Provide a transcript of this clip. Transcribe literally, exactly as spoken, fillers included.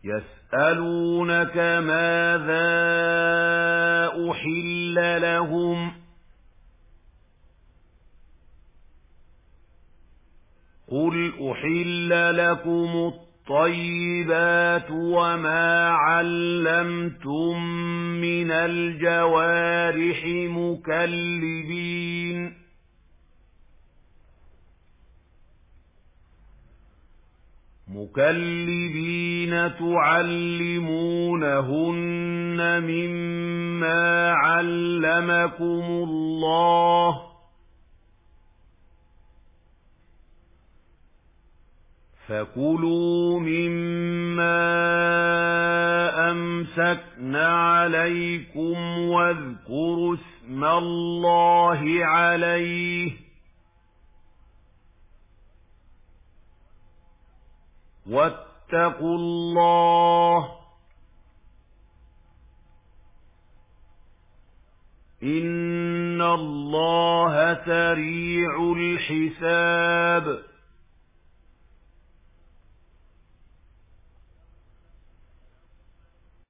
يسألونك ماذا أحل لهم قل أحل لكم الطيبات وما علمتم من الجوارح مكلبين مكلبين تعلمونهن مما علمكم الله فكلوا مما أمسكن عليكم واذكروا اسم الله عليه واتقوا الله إن الله سريع الحساب